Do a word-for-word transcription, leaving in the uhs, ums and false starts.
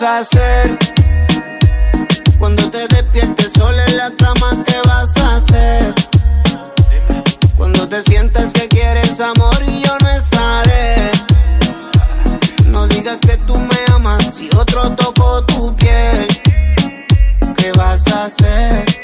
hacer? Cuando te despiertes sola en la cama, ¿qué vas a hacer? Cuando te sientas que quieres amor y yo no estaré. No digas que tú me amas si otro tocó tu piel. ¿Qué vas a hacer?